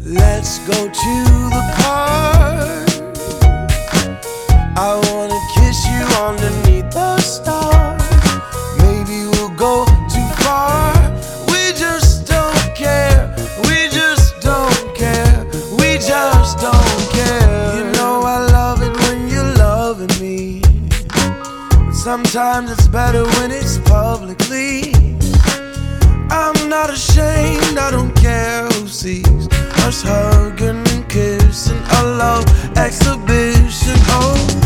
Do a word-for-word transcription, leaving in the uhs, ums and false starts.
Let's go to the park. I wanna kiss you underneath the stars. Maybe we'll go too far. We just don't care. We just don't care. We just don't care. You know I love it when you're loving me, but sometimes it's better when it's publicly. I'm not ashamed, I don't care who sees us hugging and kissing, a love exhibition. Oh,